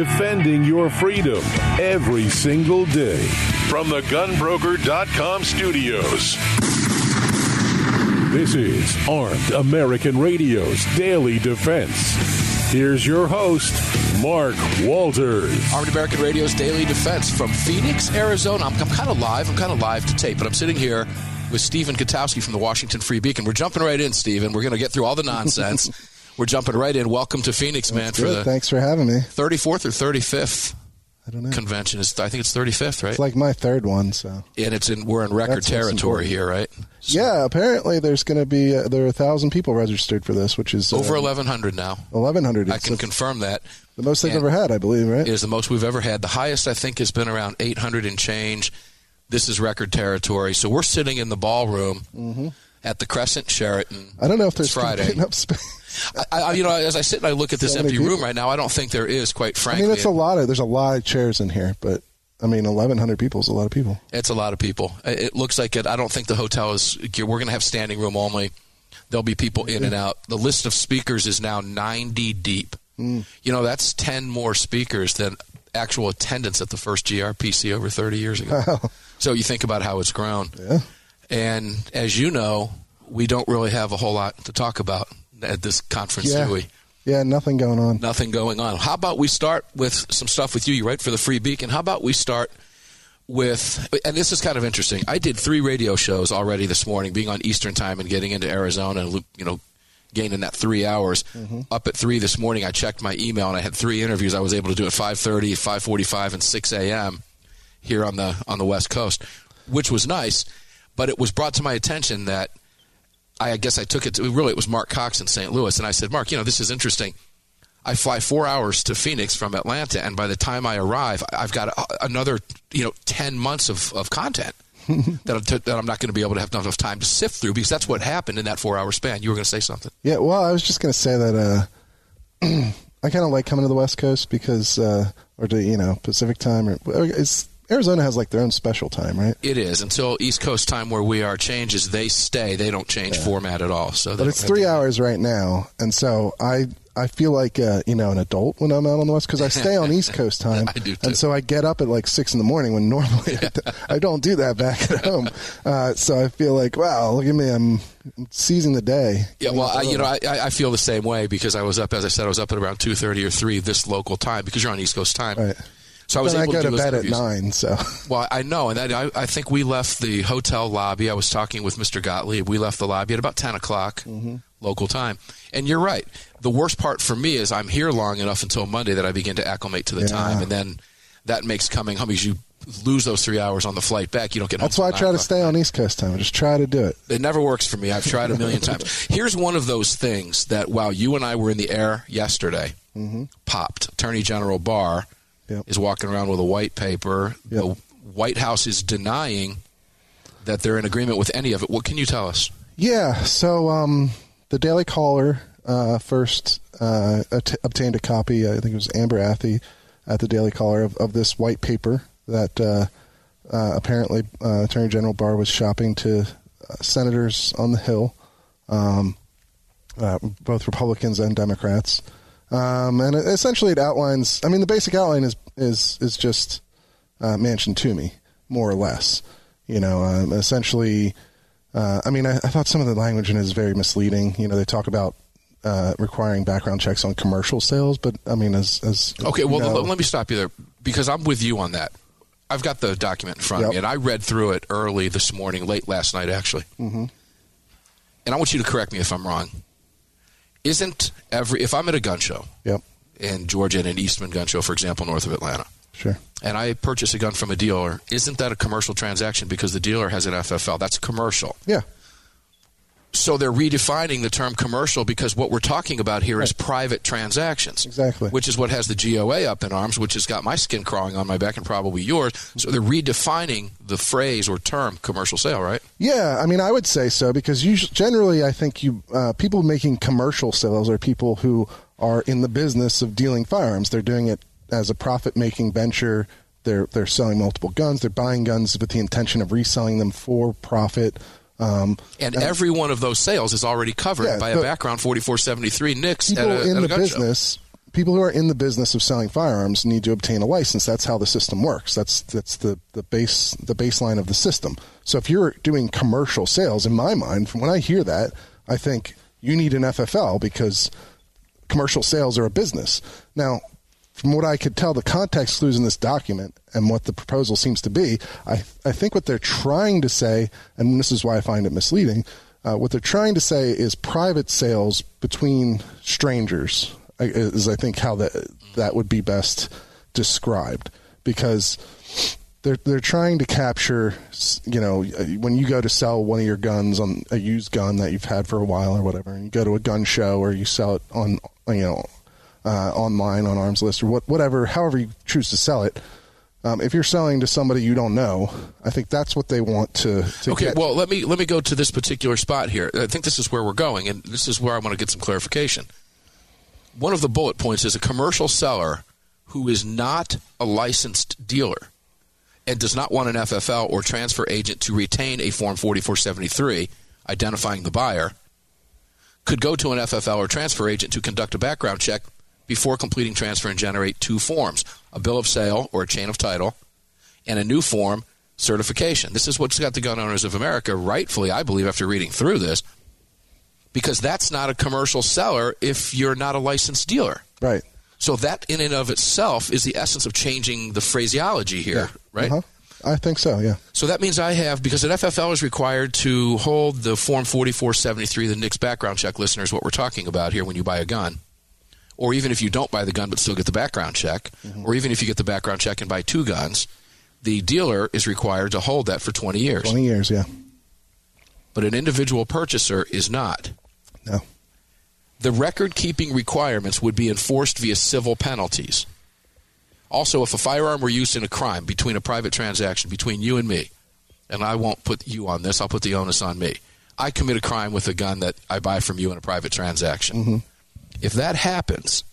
defending your freedom every single day. From the GunBroker.com studios, this is Armed American Radio's Daily Defense. Here's your host, Mark Walters. Armed American Radio's Daily Defense from Phoenix, Arizona. I'm kind of live to tape, but I'm sitting here with Stephen Gutowski from the Washington Free Beacon. We're jumping right in, Stephen. We're going to get through all the nonsense. We're jumping right in. Welcome to Phoenix, man. That's good. Thanks for having me. 34th or 35th? I don't know. Convention is. I think it's 35th, right? It's like my third one, so. And we're in record territory here, right? So. Yeah, apparently there's going to be there are 1,000 people registered for this, which is over 1,100 now. 1,100. I can confirm that. The most they've ever had, I believe, right? It is the most we've ever had. The highest, I think, has been around 800 and change. This is record territory. So we're sitting in the ballroom at the Crescent Sheraton. I don't know if there's Friday. Enough space. As I sit and I look at this empty room right now, I don't think there is, quite frankly. I mean, there's a lot of chairs in here, but I mean, 1,100 people is a lot of people. It's a lot of people. It looks like it. I don't think the hotel is. We're going to have standing room only. There'll be people in and out. The list of speakers is now 90 deep. That's 10 more speakers than actual attendance at the first GRPC over 30 years ago. Wow. So you think about how it's grown. Yeah. And as you know, we don't really have a whole lot to talk about at this conference, do we? Yeah, nothing going on. Nothing going on. How about we start with some stuff with you? You write for the Free Beacon. How about we start with, and this is kind of interesting. I did 3 radio shows already this morning, being on Eastern time and getting into Arizona and, gaining that 3 hours. Up at 3 this morning, I checked my email, and I had 3 interviews I was able to do at 5:30, 5:45, and 6 a.m. here on the West Coast, which was nice. But it was brought to my attention that I guess I took it to, really, it was Mark Cox in St. Louis, and I said, Mark, this is interesting. I fly 4 hours to Phoenix from Atlanta, and by the time I arrive, I've got another 10 months of content that I'm not going to be able to have enough time to sift through, because that's what happened in that 4-hour span. You were going to say something. Yeah, well, I was just going to say that I kind of like coming to the West Coast because, or to Pacific time, Arizona has like their own special time, right? It is. Until East Coast time, where we are, changes. They stay. They don't change format at all. So, but it's 3 hours right now, and so I feel like an adult when I'm out on the West, because I stay on East Coast time. I do too. And so I get up at like 6 in the morning when normally I don't do that back at home. So I feel like, wow, look at me, I'm seizing the day. Yeah, well, I feel the same way, because I was up, as I said, I was up at around 2:30 or 3 this local time, because you're on East Coast time. Right. So I was able to do go to bed interviews. at 9. So. Well, I know, and I think we left the hotel lobby. I was talking with Mr. Gottlieb. We left the lobby at about 10 o'clock local time. And you're right. The worst part for me is I'm here long enough until Monday that I begin to acclimate to the time, and then that makes coming home, because you lose those 3 hours on the flight back. You don't get home. That's why I try to stay on East Coast time. I just try to do it. It never works for me. I've tried a million times. Here's one of those things that while you and I were in the air yesterday, popped. Attorney General Barr is walking around with a white paper. The White House is denying that they're in agreement with any of it. What can you tell us? Yeah, so the Daily Caller first obtained a copy, I think it was Amber Athey at the Daily Caller, of this white paper that apparently Attorney General Barr was shopping to senators on the Hill, both Republicans and Democrats. And essentially it outlines, I mean, the basic outline is just Manchin Toomey, more or less. Essentially, I thought some of the language in it is very misleading. They talk about requiring background checks on commercial sales, but I mean, okay, well, let me stop you there, because I'm with you on that. I've got the document in front of me, and I read through it early this morning, late last night, actually. And I want you to correct me if I'm wrong. If I'm at a gun show in Georgia, and an Eastman gun show, for example, north of Atlanta, sure, and I purchase a gun from a dealer, isn't that a commercial transaction because the dealer has an FFL? That's commercial. Yeah. So they're redefining the term commercial, because what we're talking about here is private transactions. Exactly. Which is what has the GOA up in arms, which has got my skin crawling on my back and probably yours. So they're redefining the phrase or term commercial sale, right? Yeah, I mean, I would say so, because generally I think people making commercial sales are people who are in the business of dealing firearms. They're doing it as a profit-making venture. They're selling multiple guns. They're buying guns with the intention of reselling them for profit. And every one of those sales is already covered by a background 4473 NICS at a gun show. people who are in the business of selling firearms need to obtain a license. That's how the system works. That's the baseline of the system. So if you're doing commercial sales, in my mind, from when I hear that, I think you need an FFL because commercial sales are a business. Now, from what I could tell, the context clues in this document and what the proposal seems to be, I think what they're trying to say, and this is why I find it misleading, what they're trying to say is private sales between strangers is, I think, how that would be best described, because they're trying to capture, when you go to sell one of your guns on a used gun that you've had for a while or whatever, and you go to a gun show or you sell it on, online on Arms List or whatever, however you choose to sell it. If you're selling to somebody you don't know, I think that's what they want to okay, get. well, let me go to this particular spot here. I think this is where we're going, and this is where I want to get some clarification. One of the bullet points is a commercial seller who is not a licensed dealer and does not want an FFL or transfer agent to retain a Form 4473 identifying the buyer could go to an FFL or transfer agent to conduct a background check before completing transfer and generate two forms, a bill of sale or a chain of title, and a new form, certification. This is what's got the Gun Owners of America, rightfully, I believe, after reading through this, because that's not a commercial seller if you're not a licensed dealer. Right. So that in and of itself is the essence of changing the phraseology here, right? Uh-huh. I think so, yeah. So that means because an FFL is required to hold the Form 4473, the NICS background check, listeners, what we're talking about here when you buy a gun, or even if you don't buy the gun but still get the background check, or even if you get the background check and buy two guns, the dealer is required to hold that for 20 years. 20 years, yeah. But an individual purchaser is not. No. The record-keeping requirements would be enforced via civil penalties. Also, if a firearm were used in a crime between a private transaction between you and me, and I won't put you on this, I'll put the onus on me. I commit a crime with a gun that I buy from you in a private transaction. Mm-hmm. If that happens,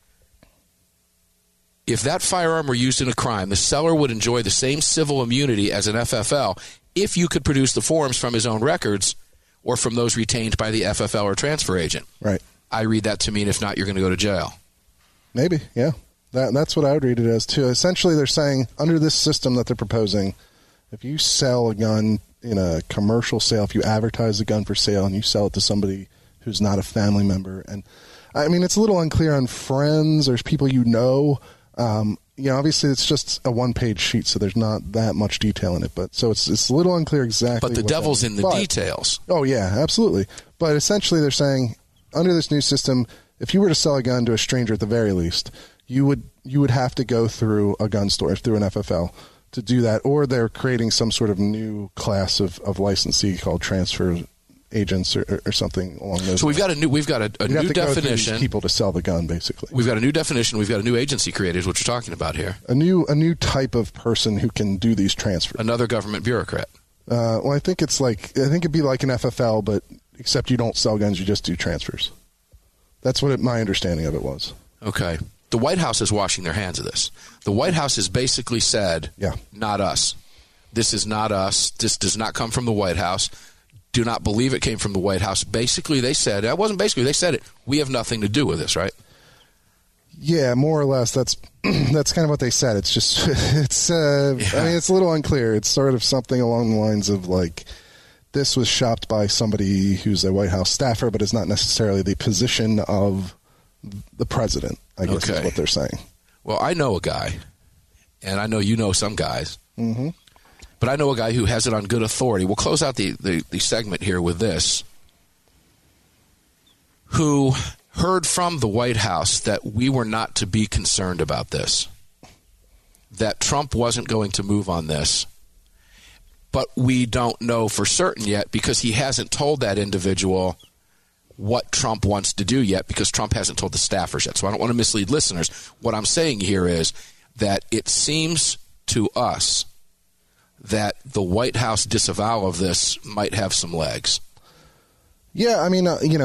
if that firearm were used in a crime, the seller would enjoy the same civil immunity as an FFL if you could produce the forms from his own records or from those retained by the FFL or transfer agent. Right. I read that to mean if not, you're going to go to jail. Maybe, yeah. That's what I would read it as, too. Essentially, they're saying, under this system that they're proposing, if you sell a gun in a commercial sale, if you advertise a gun for sale and you sell it to somebody who's not a family member, and I mean, it's a little unclear on friends or people you know. Obviously, it's just a one-page sheet, so there's not that much detail in it. But so it's a little unclear exactly. But the devil's in the details. Oh yeah, absolutely. But essentially, they're saying under this new system, if you were to sell a gun to a stranger, at the very least, you would have to go through a gun store, through an FFL, to do that, or they're creating some sort of new class of licensee called transfer agents or something along those. So we've got a new definition. People to sell the gun, basically. We've got a new definition. We've got a new agency created, which we're talking about here. A new type of person who can do these transfers. Another government bureaucrat. Well, I think it'd be like an FFL, but except you don't sell guns, you just do transfers. That's what my understanding of it was. Okay. The White House is washing their hands of this. The White House has basically said, not us. This is not us. This does not come from the White House. Do not believe it came from the White House. Basically, they said, they said it. We have nothing to do with this, right? Yeah, more or less. That's kind of what they said. It's just, I mean, it's a little unclear. It's sort of something along the lines of like, this was shopped by somebody who's a White House staffer, but is not necessarily the position of the president, I guess is what they're saying. Well, I know a guy, and I know you know some guys, mm-hmm. but I know a guy who has it on good authority. We'll close out the segment here with this, who heard from the White House that we were not to be concerned about this, that Trump wasn't going to move on this, but we don't know for certain yet because he hasn't told that individual what Trump wants to do yet because Trump hasn't told the staffers yet. So I don't want to mislead listeners. What I'm saying here is that it seems to us that the White House disavowal of this might have some legs. Yeah, I mean,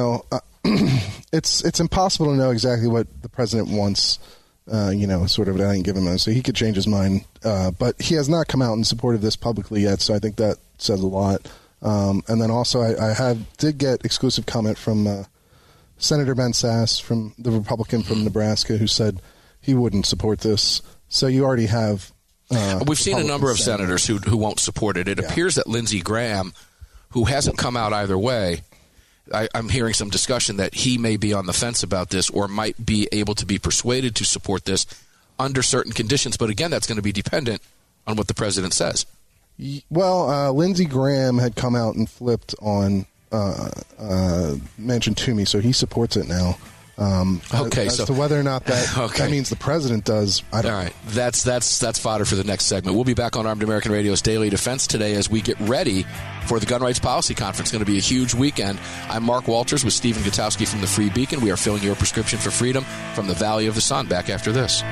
it's impossible to know exactly what the president wants, sort of. I didn't give him so he could change his mind. But he has not come out in support of this publicly yet, so I think that says a lot. And then also I did get exclusive comment from Senator Ben Sasse, from the Republican from Nebraska, who said he wouldn't support this. So you already have. We've seen a number of senators who won't support it. It appears that Lindsey Graham, who hasn't come out either way, I'm hearing some discussion that he may be on the fence about this or might be able to be persuaded to support this under certain conditions. But again, that's going to be dependent on what the president says. Well, Lindsey Graham had come out and flipped on Manchin Toomey, so he supports it now. As to whether or not that means the president does, I don't know. All right, that's fodder for the next segment. We'll be back on Armed American Radio's Daily Defense today as we get ready for the Gun Rights Policy Conference. It's going to be a huge weekend. I'm Mark Walters with Stephen Gutowski from the Free Beacon. We are filling your prescription for freedom from the Valley of the Sun. Back after this.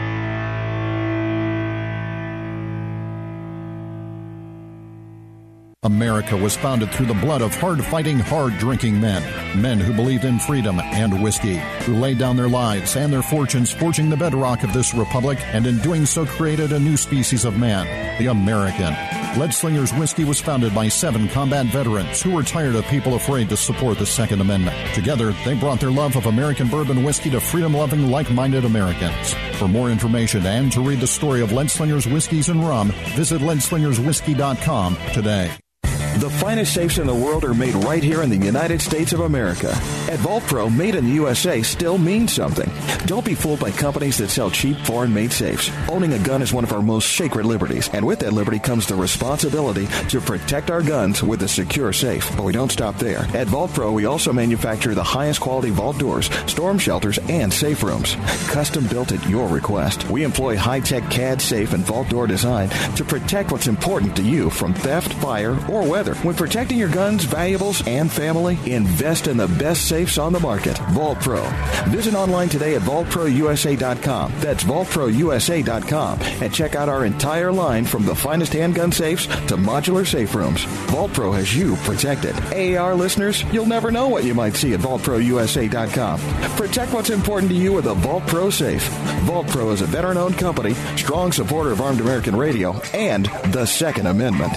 America was founded through the blood of hard-fighting, hard-drinking men. Men who believed in freedom and whiskey, who laid down their lives and their fortunes forging the bedrock of this republic, and in doing so created a new species of man, the American. Leadslinger's Whiskey was founded by 7 combat veterans who were tired of people afraid to support the Second Amendment. Together, they brought their love of American bourbon whiskey to freedom-loving, like-minded Americans. For more information and to read the story of Leadslinger's Whiskeys and Rum, visit leadslingerswhiskey.com today. The finest safes in the world are made right here in the United States of America. At Vault Pro, made in the USA still means something. Don't be fooled by companies that sell cheap foreign-made safes. Owning a gun is one of our most sacred liberties, and with that liberty comes the responsibility to protect our guns with a secure safe. But we don't stop there. At Vault Pro, we also manufacture the highest quality vault doors, storm shelters, and safe rooms. Custom built at your request. We employ high-tech CAD safe and vault door design to protect what's important to you from theft, fire, or weather. When protecting your guns, valuables, and family, invest in the best safes on the market. Vault Pro. Visit online today at vaultprousa.com. That's vaultprousa.com. And check out our entire line from the finest handgun safes to modular safe rooms. Vault Pro has you protected. AAR listeners, you'll never know what you might see at vaultprousa.com. Protect what's important to you with a Vault Pro safe. Vault Pro is a veteran-owned company, strong supporter of Armed American Radio, and the Second Amendment.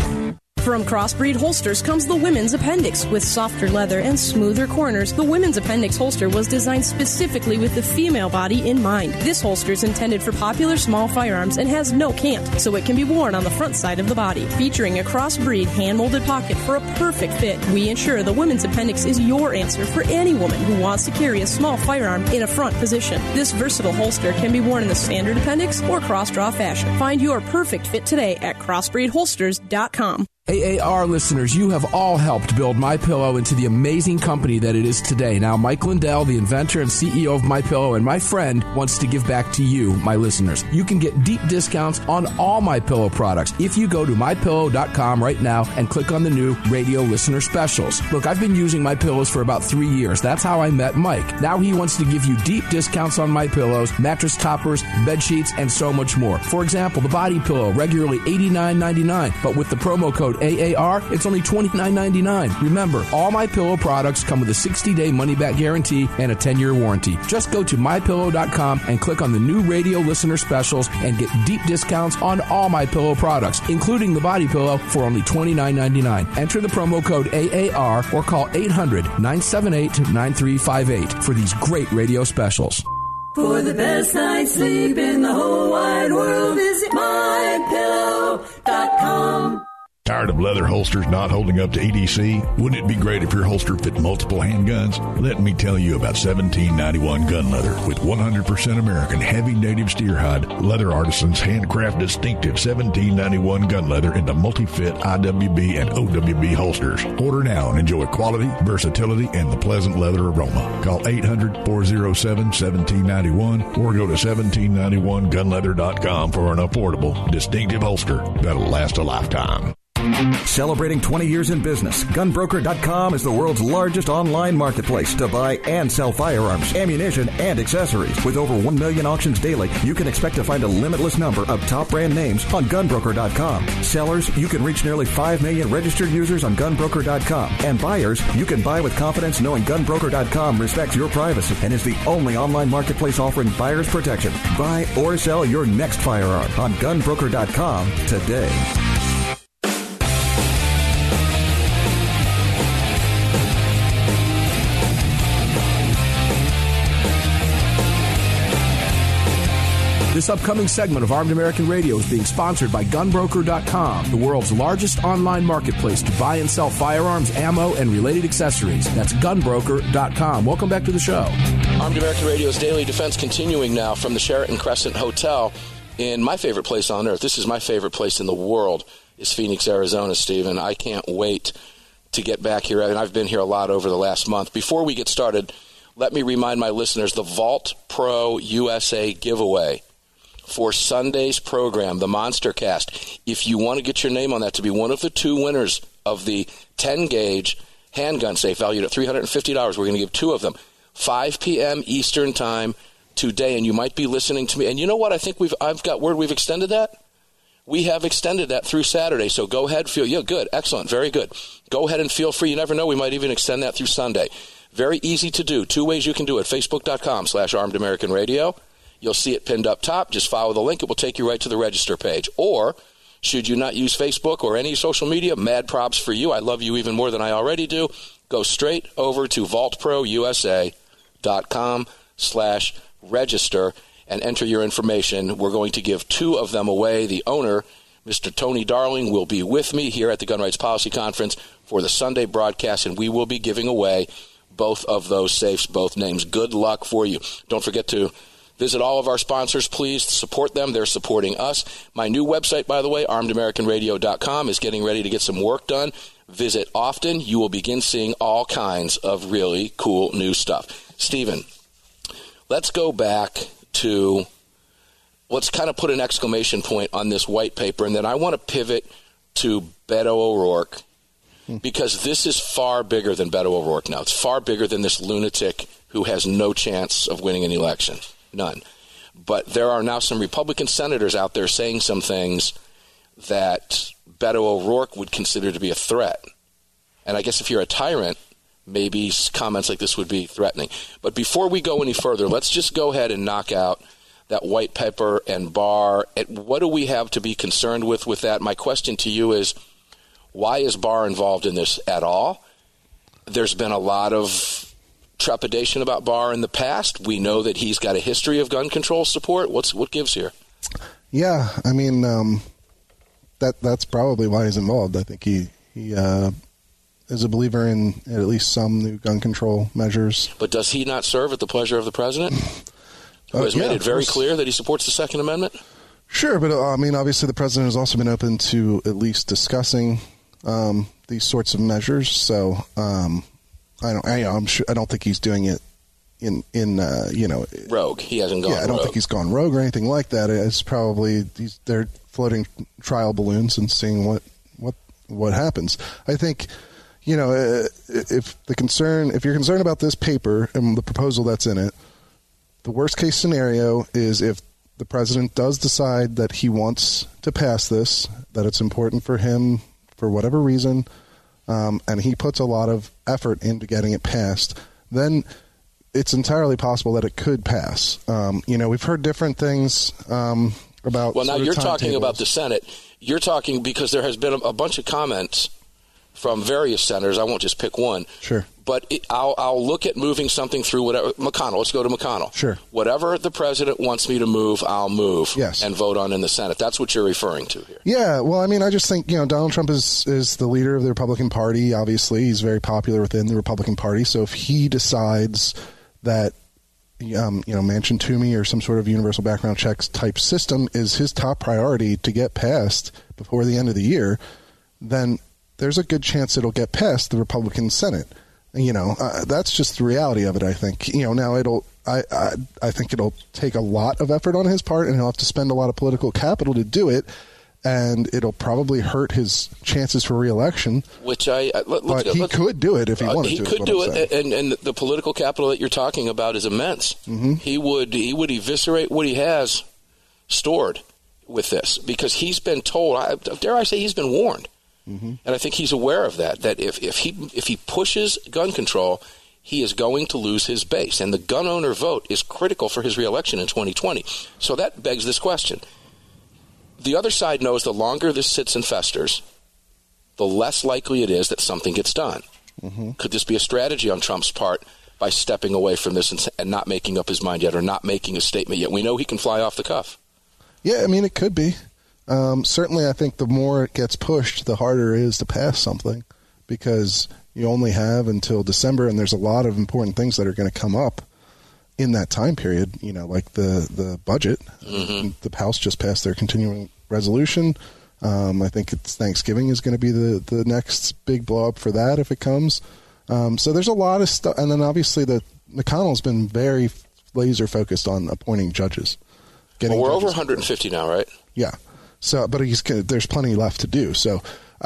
From Crossbreed Holsters comes the Women's Appendix. With softer leather and smoother corners, the Women's Appendix holster was designed specifically with the female body in mind. This holster is intended for popular small firearms and has no cant, so it can be worn on the front side of the body. Featuring a crossbreed hand-molded pocket for a perfect fit, we ensure the Women's Appendix is your answer for any woman who wants to carry a small firearm in a front position. This versatile holster can be worn in the standard appendix or cross-draw fashion. Find your perfect fit today at crossbreedholsters.com. AAR listeners, you have all helped build MyPillow into the amazing company that it is today. Now, Mike Lindell, the inventor and CEO of MyPillow, and my friend, wants to give back to you, my listeners. You can get deep discounts on all MyPillow products if you go to MyPillow.com right now and click on the new radio listener specials. Look, I've been using MyPillows for about 3 years. That's how I met Mike. Now he wants to give you deep discounts on MyPillows, mattress toppers, bed sheets, and so much more. For example, the body pillow, regularly $89.99, but with the promo code AAR, it's only $29.99. Remember, all MyPillow products come with a 60-day money-back guarantee and a 10-year warranty. Just go to MyPillow.com and click on the new radio listener specials and get deep discounts on all MyPillow products, including the body pillow, for only $29.99. Enter the promo code AAR or call 800-978-9358 for these great radio specials. For the best night's sleep in the whole wide world, visit MyPillow.com. Tired of leather holsters not holding up to EDC? Wouldn't it be great if your holster fit multiple handguns? Let me tell you about 1791 Gun Leather. With 100% American heavy native steer hide, leather artisans handcraft distinctive 1791 Gun Leather into multi-fit IWB and OWB holsters. Order now and enjoy quality, versatility, and the pleasant leather aroma. Call 800-407-1791 or go to 1791gunleather.com for an affordable, distinctive holster that'll last a lifetime. Celebrating 20 years in business, GunBroker.com is the world's largest online marketplace to buy and sell firearms, ammunition, and accessories. With over 1 million auctions daily, you can expect to find a limitless number of top brand names on GunBroker.com. Sellers, you can reach nearly 5 million registered users on GunBroker.com. And buyers, you can buy with confidence knowing GunBroker.com respects your privacy and is the only online marketplace offering buyers protection. Buy or sell your next firearm on GunBroker.com today. This upcoming segment of Armed American Radio is being sponsored by GunBroker.com, the world's largest online marketplace to buy and sell firearms, ammo, and related accessories. That's GunBroker.com. Welcome back to the show. Armed American Radio's Daily Defense continuing now from the Sheraton Crescent Hotel in my favorite place on earth. This is my favorite place in the world, is Phoenix, Arizona, Stephen. I can't wait to get back here. And I've been here a lot over the last month. Before we get started, let me remind my listeners the Vault Pro USA giveaway for Sunday's program, the Monster Cast. If you want to get your name on that to be one of the 2 winners of the 10-gauge handgun safe valued at $350, we're going to give 2 of them, 5 p.m. Eastern Time today. And you might be listening to me. And you know what? I think I've got word we've extended that. We have extended that through Saturday. So go ahead, good, excellent, very good. Go ahead and feel free. You never know, we might even extend that through Sunday. Very easy to do. 2 ways you can do it. Facebook.com/Armed American Radio. You'll see it pinned up top. Just follow the link. It will take you right to the register page. Or, should you not use Facebook or any social media, mad props for you. I love you even more than I already do. Go straight over to vaultprousa.com/register and enter your information. We're going to give 2 of them away. The owner, Mr. Tony Darling, will be with me here at the Gun Rights Policy Conference for the Sunday broadcast, and we will be giving away both of those safes, both names. Good luck for you. Don't forget to visit all of our sponsors, please. Support them. They're supporting us. My new website, by the way, armedamericanradio.com, is getting ready to get some work done. Visit often. You will begin seeing all kinds of really cool new stuff. Stephen, let's go back to, let's kind of put an exclamation point on this white paper, and then I want to pivot to Beto O'Rourke, because this is far bigger than Beto O'Rourke now. It's far bigger than this lunatic who has no chance of winning an election. None. But there are now some Republican senators out there saying some things that Beto O'Rourke would consider to be a threat. And I guess if you're a tyrant, maybe comments like this would be threatening. But before we go any further, let's just go ahead and knock out that white paper and Barr. What do we have to be concerned with that? My question to you is, why is Barr involved in this at all? There's been a lot of trepidation about Barr in the past. We know that he's got a history of gun control support. What gives here? Yeah, I mean, that's probably why he's involved. I think he is a believer in at least some new gun control measures. But does he not serve at the pleasure of the president, who has made it very clear that he supports the Second Amendment? Sure, but I mean, obviously the president has also been open to at least discussing these sorts of measures. So I don't think he's doing it in rogue. He hasn't gone. Yeah, I don't think he's gone rogue or anything like that. It's probably they're floating trial balloons and seeing what happens. I think, if you're concerned about this paper and the proposal that's in it, the worst case scenario is if the president does decide that he wants to pass this, that it's important for him for whatever reason, and he puts a lot of effort into getting it passed, then it's entirely possible that it could pass. We've heard different things about. Well, now you're talking about the Senate. You're talking because there has been a bunch of comments from various senators. I won't just pick one. Sure. But I'll look at moving something through whatever. McConnell, let's go to McConnell. Sure. Whatever the president wants me to move, I'll move. Yes. And vote on in the Senate. That's what you're referring to here. Yeah. Well, I mean, I just think, Donald Trump is the leader of the Republican Party. Obviously, he's very popular within the Republican Party. So if he decides that, Manchin Toomey or some sort of universal background checks type system is his top priority to get passed before the end of the year, then there's a good chance it'll get past the Republican Senate. That's just the reality of it, I think. Now I think it'll take a lot of effort on his part, and he'll have to spend a lot of political capital to do it, and it'll probably hurt his chances for re-election. Which but he could do it if he wanted to. He could do it, and the political capital that you're talking about is immense. Mm-hmm. He would eviscerate what he has stored with this, because he's been told, dare I say, he's been warned. Mm-hmm. And I think he's aware of that if he pushes gun control, he is going to lose his base. And the gun owner vote is critical for his reelection in 2020. So that begs this question. The other side knows the longer this sits and festers, the less likely it is that something gets done. Mm-hmm. Could this be a strategy on Trump's part by stepping away from this and not making up his mind yet, or not making a statement yet? We know he can fly off the cuff. Yeah, I mean, it could be. Certainly, I think the more it gets pushed, the harder it is to pass something, because you only have until December, and there's a lot of important things that are going to come up in that time period, like the budget. Mm-hmm. The House just passed their continuing resolution. I think it's Thanksgiving is going to be the next big blow up for that if it comes. So there's a lot of stuff. And then obviously McConnell's been very laser focused on appointing judges. Well, we're over 150 now, right? Yeah. So, but there's plenty left to do. So,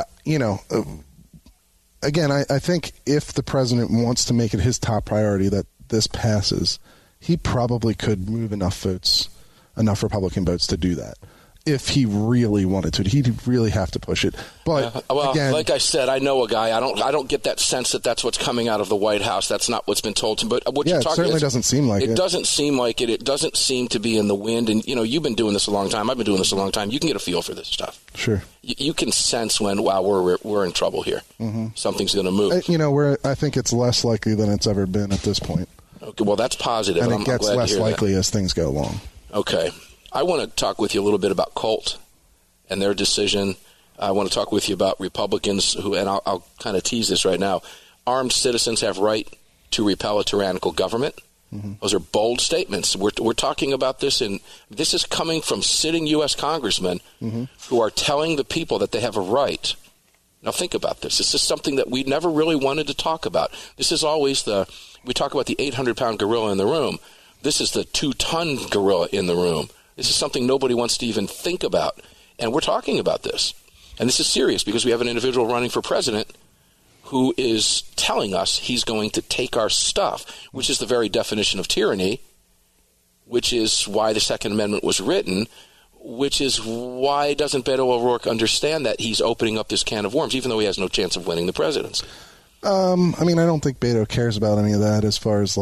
again, I think if the president wants to make it his top priority that this passes, he probably could move enough Republican votes to do that. If he really wanted to, he'd really have to push it. But again, like I said, I know a guy. I don't get that sense that that's what's coming out of the White House. That's not what's been told to him. But what you're talking, it certainly doesn't seem like it. It doesn't seem like it. It doesn't seem to be in the wind. And you've been doing this a long time. I've been doing this a long time. You can get a feel for this stuff. Sure. You can sense when we're in trouble here. Mm-hmm. Something's going to move. I think it's less likely than it's ever been at this point. Okay. Well, that's positive. And it gets less likely as things go along. Okay. I want to talk with you a little bit about Colt and their decision. I want to talk with you about Republicans who, and I'll kind of tease this right now, armed citizens have right to repel a tyrannical government. Mm-hmm. Those are bold statements. We're talking about this, and this is coming from sitting U.S. congressmen mm-hmm. who are telling the people that they have a right. Now think about this. This is something that we never really wanted to talk about. This is always we talk about the 800-pound gorilla in the room. This is the 2-ton gorilla in the room. This is something nobody wants to even think about. And we're talking about this. And this is serious because we have an individual running for president who is telling us he's going to take our stuff, which is the very definition of tyranny, which is why the Second Amendment was written, which is why doesn't Beto O'Rourke understand that he's opening up this can of worms, even though he has no chance of winning the presidency? I don't think Beto cares about any of that as far as,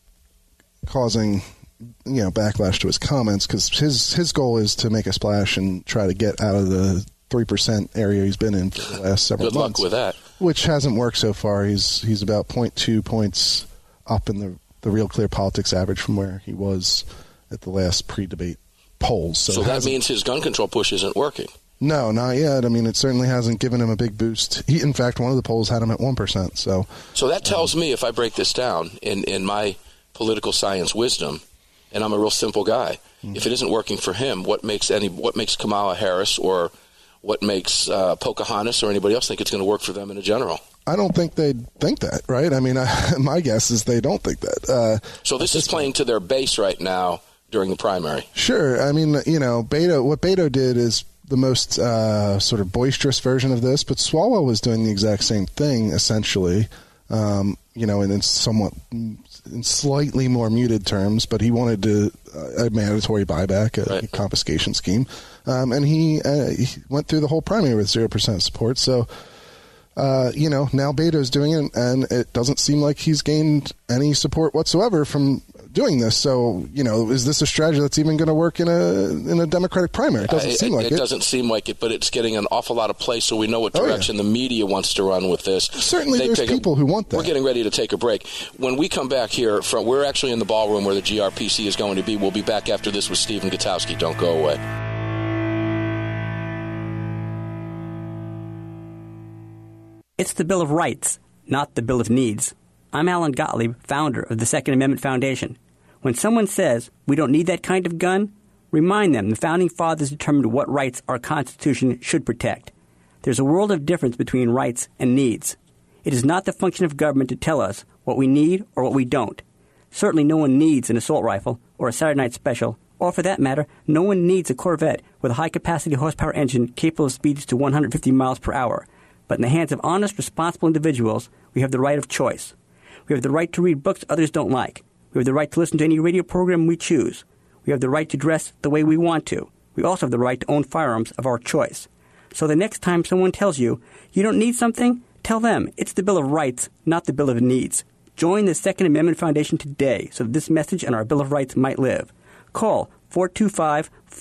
causing backlash to his comments, because his goal is to make a splash and try to get out of the 3% area he's been in for the last several months. Good luck with that. Which hasn't worked so far. He's about 0.2 points up in the Real Clear Politics average from where he was at the last pre-debate polls. So that means his gun control push isn't working. No, not yet. It certainly hasn't given him a big boost. In fact, one of the polls had him at 1%. So that tells me, if I break this down in my political science wisdom, and I'm a real simple guy, if it isn't working for him, what makes Kamala Harris or what makes Pocahontas or anybody else think it's going to work for them in a general? I don't think they'd think that, right? My guess is they don't think that. So this is playing to their base right now during the primary. Sure. What Beto did is the most sort of boisterous version of this, but Swalwell was doing the exact same thing, essentially, and in slightly more muted terms, but he wanted a mandatory buyback, a confiscation scheme, and he went through the whole primary with 0% support. So, now Beto's doing it, and it doesn't seem like he's gained any support whatsoever from doing this. So, is this a strategy that's even going to work in a Democratic primary? It doesn't seem like it. It doesn't seem like it, but it's getting an awful lot of play, so we know what direction the media wants to run with this. Certainly there's people who want that. We're getting ready to take a break. When we come back here, we're actually in the ballroom where the GRPC is going to be. We'll be back after this with Stephen Gutowski. Don't go away. It's the Bill of Rights, not the Bill of Needs. I'm Alan Gottlieb, founder of the Second Amendment Foundation. When someone says we don't need that kind of gun, remind them the Founding Fathers determined what rights our Constitution should protect. There's a world of difference between rights and needs. It is not the function of government to tell us what we need or what we don't. Certainly no one needs an assault rifle or a Saturday night special, or for that matter, no one needs a Corvette with a high-capacity horsepower engine capable of speeds to 150 miles per hour. But in the hands of honest, responsible individuals, we have the right of choice. We have the right to read books others don't like. We have the right to listen to any radio program we choose. We have the right to dress the way we want to. We also have the right to own firearms of our choice. So the next time someone tells you you don't need something, tell them it's the Bill of Rights, not the Bill of Needs. Join the Second Amendment Foundation today so that this message and our Bill of Rights might live. Call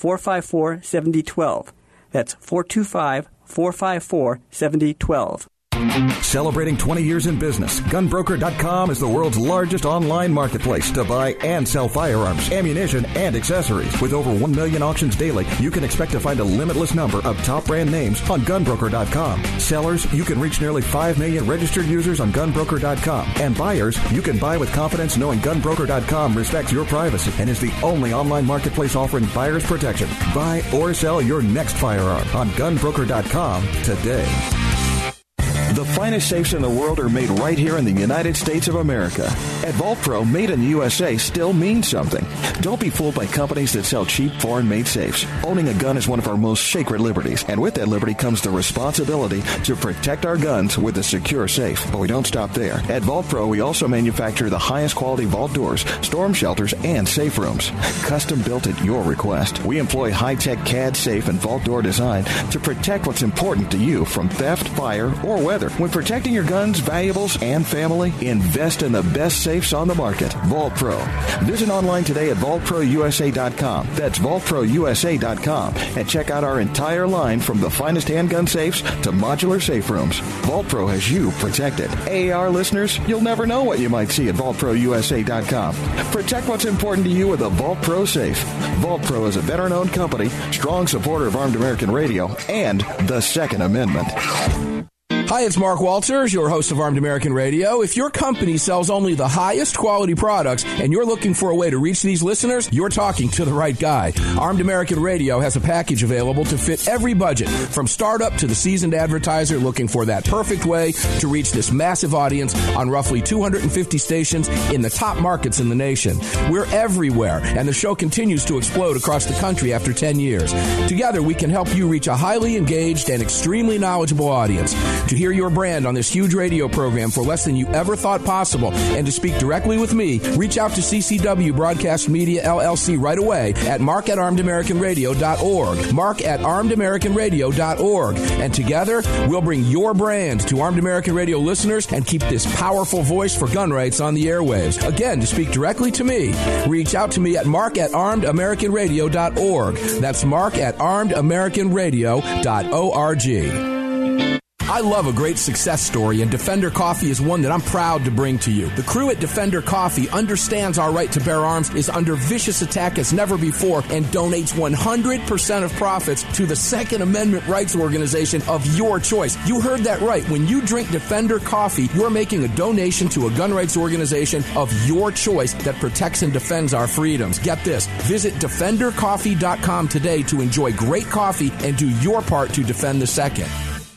425-454-7012. That's 425-454-7012. Celebrating 20 years in business, GunBroker.com is the world's largest online marketplace to buy and sell firearms, ammunition, and accessories. With over 1 million auctions daily, you can expect to find a limitless number of top brand names on GunBroker.com. Sellers, you can reach nearly 5 million registered users on GunBroker.com. And buyers, you can buy with confidence knowing GunBroker.com respects your privacy and is the only online marketplace offering buyers protection. Buy or sell your next firearm on GunBroker.com today. The finest safes in the world are made right here in the United States of America. At Vault Pro, made in the USA still means something. Don't be fooled by companies that sell cheap foreign-made safes. Owning a gun is one of our most sacred liberties, and with that liberty comes the responsibility to protect our guns with a secure safe. But we don't stop there. At Vault Pro, we also manufacture the highest quality vault doors, storm shelters, and safe rooms. Custom built at your request. We employ high-tech CAD safe and vault door design to protect what's important to you from theft, fire, or weather. When protecting your guns, valuables, and family, invest in the best safes on the market. Vault Pro. Visit online today at VaultProUSA.com. That's VaultProUSA.com. And check out our entire line from the finest handgun safes to modular safe rooms. Vault Pro has you protected. AAR listeners, you'll never know what you might see at VaultProUSA.com. Protect what's important to you with a Vault Pro safe. Vault Pro is a veteran-owned company, strong supporter of Armed American Radio, and the Second Amendment. Hi, it's Mark Walters, your host of Armed American Radio. If your company sells only the highest quality products and you're looking for a way to reach these listeners, you're talking to the right guy. Armed American Radio has a package available to fit every budget, from startup to the seasoned advertiser looking for that perfect way to reach this massive audience on roughly 250 stations in the top markets in the nation. We're everywhere, and the show continues to explode across the country after 10 years. Together, we can help you reach a highly engaged and extremely knowledgeable audience. To hear your brand on this huge radio program for less than you ever thought possible and to speak directly with me, reach out to CCW Broadcast Media LLC right away at mark@armedamericanradio.org. mark@armedamericanradio.org. And together, we'll bring your brand to Armed American Radio listeners and keep this powerful voice for gun rights on the airwaves. Again, to speak directly to me, reach out to me at mark@armedamericanradio.org. That's mark@armedamericanradio.org. I love a great success story, and Defender Coffee is one that I'm proud to bring to you. The crew at Defender Coffee understands our right to bear arms is under vicious attack as never before and donates 100% of profits to the Second Amendment rights organization of your choice. You heard that right. When you drink Defender Coffee, you're making a donation to a gun rights organization of your choice that protects and defends our freedoms. Get this. Visit DefenderCoffee.com today to enjoy great coffee and do your part to defend the Second.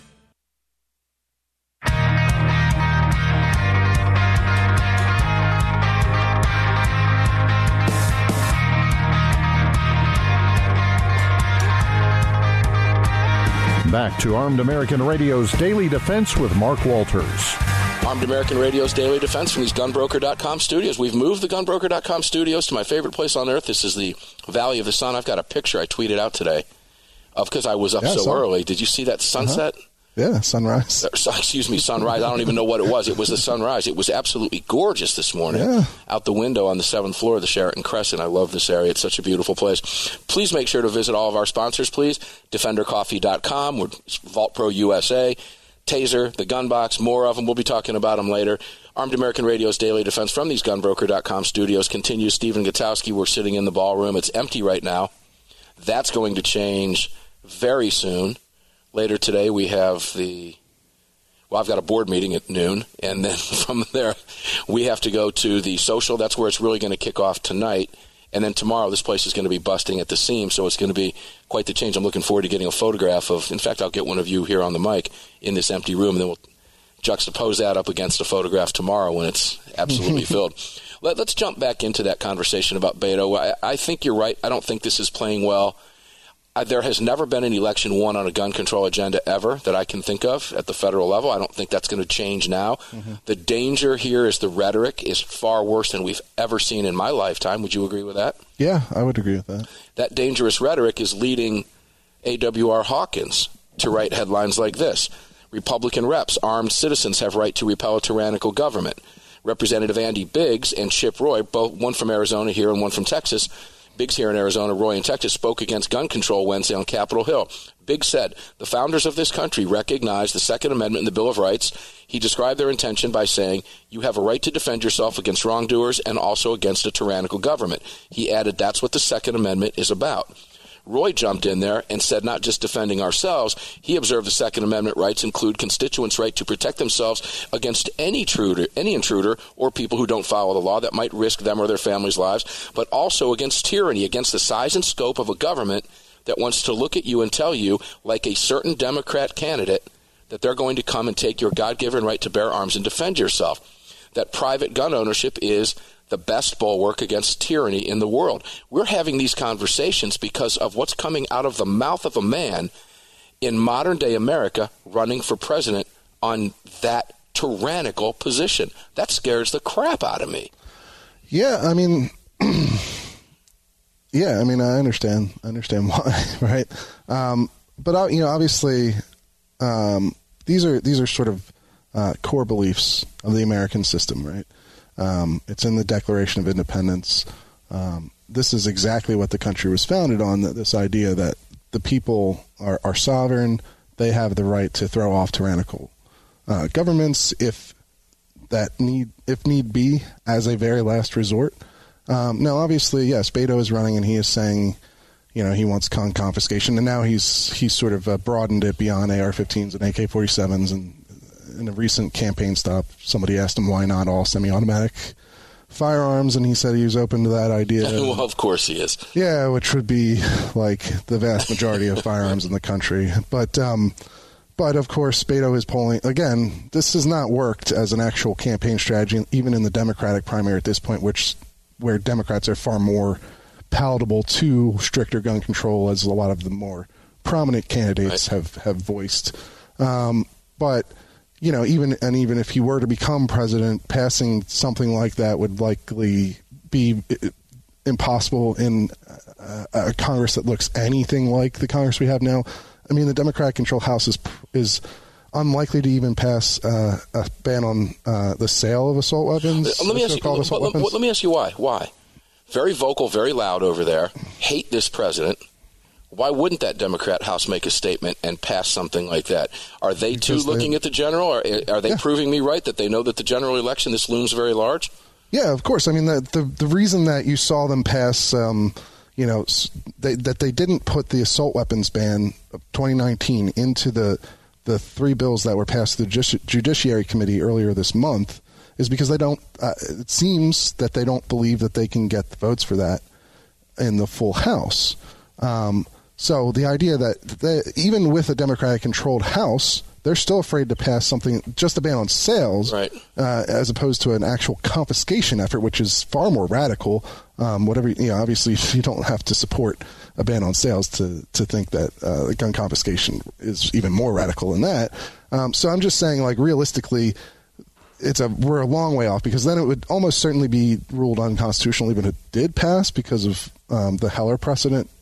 Back to Armed American Radio's Daily Defense with Mark Walters. Armed American Radio's Daily Defense from these GunBroker.com studios. We've moved the GunBroker.com studios to my favorite place on earth. This is the Valley of the Sun. I've got a picture I tweeted out today of because I was up so early. Did you see that sunset? Yeah, sunrise. Excuse me, sunrise. I don't even know what it was. It was the sunrise. It was absolutely gorgeous this morning out the window on the 7th floor of the Sheraton Crescent. I love this area. It's such a beautiful place. Please make sure to visit all of our sponsors, please. DefenderCoffee.com, we're Vault Pro USA, Taser, the Gun Box, more of them. We'll be talking about them later. Armed American Radio's Daily Defense from these GunBroker.com studios continues. Stephen Gutowski, we're sitting in the ballroom. It's empty right now. That's going to change very soon. Later today, we have I've got a board meeting at noon, and then from there, we have to go to the social. That's where it's really going to kick off tonight. And then tomorrow, this place is going to be busting at the seams, so it's going to be quite the change. I'm looking forward to getting a photograph of, in fact, I'll get one of you here on the mic in this empty room, and then we'll juxtapose that up against a photograph tomorrow when it's absolutely filled. Let's jump back into that conversation about Beto. I think you're right. I don't think this is playing well. There has never been an election won on a gun control agenda ever that I can think of at the federal level. I don't think that's going to change now. Mm-hmm. The danger here is the rhetoric is far worse than we've ever seen in my lifetime. Would you agree with that? Yeah, I would agree with that. That dangerous rhetoric is leading A.W.R. Hawkins to write headlines like this. Republican reps, armed citizens have right to repel a tyrannical government. Representative Andy Biggs and Chip Roy, both one from Arizona here and one from Texas, Biggs here in Arizona, Roy in Texas, spoke against gun control Wednesday on Capitol Hill. Biggs said, the founders of this country recognized the Second Amendment in the Bill of Rights. He described their intention by saying, you have a right to defend yourself against wrongdoers and also against a tyrannical government. He added, that's what the Second Amendment is about. Roy jumped in there and said not just defending ourselves, he observed the Second Amendment rights include constituents' right to protect themselves against any intruder or people who don't follow the law that might risk them or their families' lives, but also against tyranny, against the size and scope of a government that wants to look at you and tell you, like a certain Democrat candidate, that they're going to come and take your God-given right to bear arms and defend yourself. That private gun ownership is the best bulwark against tyranny in the world. We're having these conversations because of what's coming out of the mouth of a man in modern-day America running for president on that tyrannical position. That scares the crap out of me. Yeah, I mean, I understand why, right? But obviously, these are sort of core beliefs of the American system, right? It's in the Declaration of Independence. This is exactly what the country was founded on, this idea that the people are sovereign. They have the right to throw off tyrannical governments if need be, as a very last resort. Now, obviously, yes, Beto is running and he is saying, he wants gun confiscation, and now he's sort of broadened it beyond AR-15s and AK-47s. And in a recent campaign stop, somebody asked him why not all semi-automatic firearms, and he said he was open to that idea. Well, of course he is. Yeah, which would be like the vast majority of firearms in the country. But of course, Beto is polling. Again, this has not worked as an actual campaign strategy, even in the Democratic primary at this point, where Democrats are far more palatable to stricter gun control, as a lot of the more prominent candidates have voiced. But even if he were to become president, passing something like that would likely be impossible in a Congress that looks anything like the Congress we have now. I mean, the Democratic-controlled House is unlikely to even pass a ban on the sale of assault weapons. Let me ask you why. Why? Very vocal, very loud over there. Hate this president. Why wouldn't that Democrat House make a statement and pass something like that? Are they looking at the general? Or are they proving me right that they know that the general election, this looms very large? Yeah, of course. I mean, the reason that you saw them pass, that they didn't put the assault weapons ban of 2019 into the three bills that were passed through the Judiciary Committee earlier this month is because they don't. It seems that they don't believe that they can get the votes for that in the full House. So the idea that even with a Democratic-controlled House, they're still afraid to pass something, just a ban on sales, right, as opposed to an actual confiscation effort, which is far more radical. Obviously, you don't have to support a ban on sales to think that gun confiscation is even more radical than that. So I'm just saying, realistically, we're a long way off, because then it would almost certainly be ruled unconstitutional even if it did pass, because of the Heller precedent.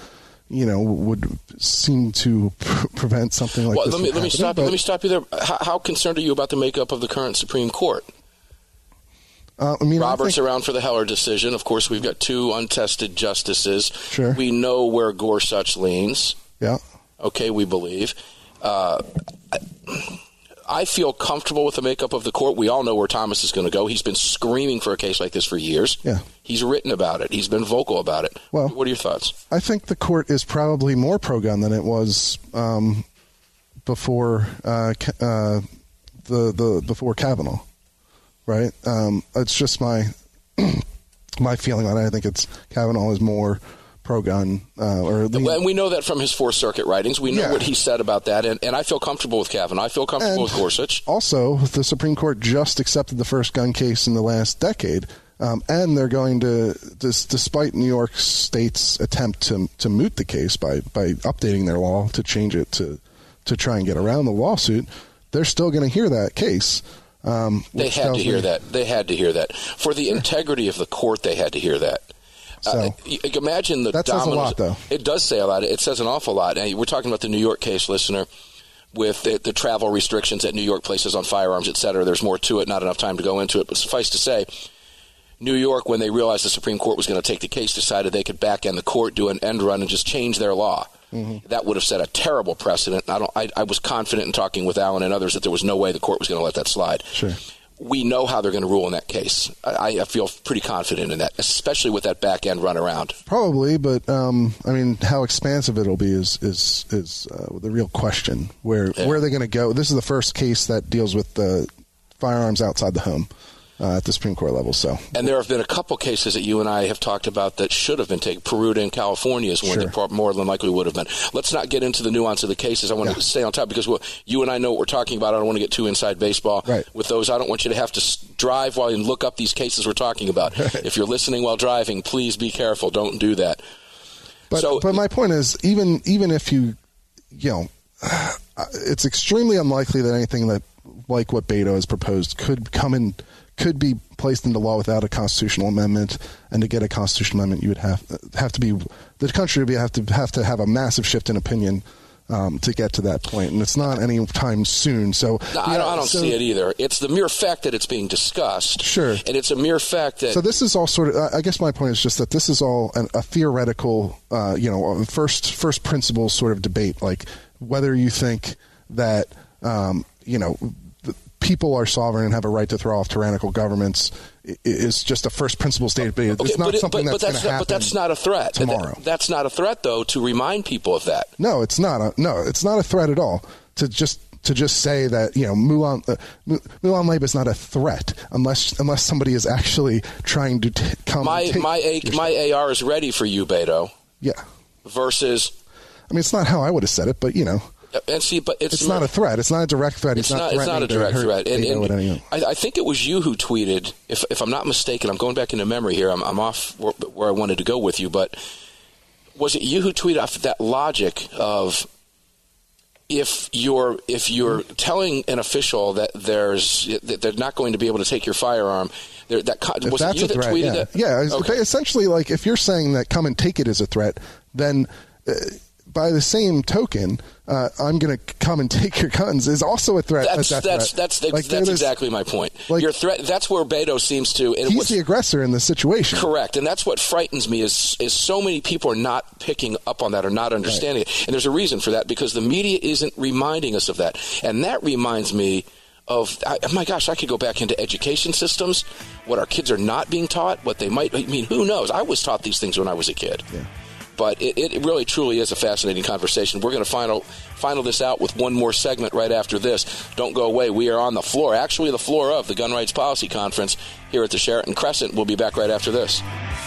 Would seem to prevent something like this. Let me stop you there. How concerned are you about the makeup of the current Supreme Court? Roberts around for the Heller decision. Of course, we've got two untested justices. Sure. We know where Gorsuch leans. Yeah. Okay, we believe. I feel comfortable with the makeup of the court. We all know where Thomas is going to go. He's been screaming for a case like this for years. Yeah. He's written about it. He's been vocal about it. Well, what are your thoughts? I think the court is probably more pro-gun than it was before before Kavanaugh, right? It's just my feeling on it. I think Kavanaugh is more pro-gun. And we know that from his Fourth Circuit writings. We know what he said about that, and I feel comfortable with Kavanaugh. I feel comfortable with Gorsuch. Also, the Supreme Court just accepted the first gun case in the last decade, and they're going to, despite New York State's attempt to moot the case by updating their law to change it to try and get around the lawsuit, they're still going to hear that case. They had to hear that. They had to hear that. For the integrity of the court, they had to hear that. Imagine the that says a lot, though. It does say a lot. It says an awful lot. And we're talking about the New York case, listener, with the travel restrictions that New York places on firearms, et cetera. There's more to it. Not enough time to go into it. But suffice to say, New York, when they realized the Supreme Court was going to take the case, decided they could back end the court, do an end run, and just change their law. Mm-hmm. That would have set a terrible precedent. I was confident in talking with Alan and others that there was no way the court was going to let that slide. Sure. We know how they're going to rule in that case. I feel pretty confident in that, especially with that back end run around. Probably, but how expansive it'll be is the real question. Where are they going to go? This is the first case that deals with the firearms outside the home at the Supreme Court level. And there have been a couple cases that you and I have talked about that should have been taken. Peruta in California is one that more than likely would have been. Let's not get into the nuance of the cases. I want to stay on top because you and I know what we're talking about. I don't want to get too inside baseball with those. I don't want you to have to drive while you look up these cases we're talking about. If you're listening while driving, please be careful. Don't do that. But my point is, even if it's extremely unlikely that anything that like what Beto has proposed could be placed into law without a constitutional amendment. And to get a constitutional amendment, you would have to be the country would have to have a massive shift in opinion to get to that point, and it's not any time soon. So I don't see it either. It's the mere fact that it's being discussed. Sure, and it's a mere fact that. So this is all sort of. I guess my point is just that this is all a theoretical, first principles sort of debate, like whether you think that people are sovereign and have a right to throw off tyrannical governments is just a first principles debate. It's not something that's going to happen. But that's not a threat tomorrow. That's not a threat, though, to remind people of that. No, it's not. It's not a threat at all. To just say that Moulin Labe is not a threat unless somebody is actually trying to come. My AR is ready for you, Beto. Yeah. Versus. I mean, it's not how I would have said it, but And see, but it's not a threat. It's not a direct threat. It's not a direct threat. And I think it was you who tweeted, if I'm not mistaken, I'm going back into memory here. I'm off where I wanted to go with you, but was it you who tweeted off that logic of if you're telling an official that they're not going to be able to take your firearm, was it you that tweeted that? Yeah. Okay. Essentially, like if you're saying that come and take it is a threat, then. By the same token, I'm going to come and take your guns is also a threat. That's exactly my point. Your threat. That's where Beto seems to. He's the aggressor in this situation. Correct, and that's what frightens me is so many people are not picking up on that or not understanding it. And there's a reason for that because the media isn't reminding us of that. And that reminds me of, my gosh, I could go back into education systems, what our kids are not being taught, what they might. I mean, who knows? I was taught these things when I was a kid. Yeah. But it really, truly is a fascinating conversation. We're going to final this out with one more segment right after this. Don't go away. We are on the floor, actually the floor of the Gun Rights Policy Conference here at the Sheraton Crescent. We'll be back right after this.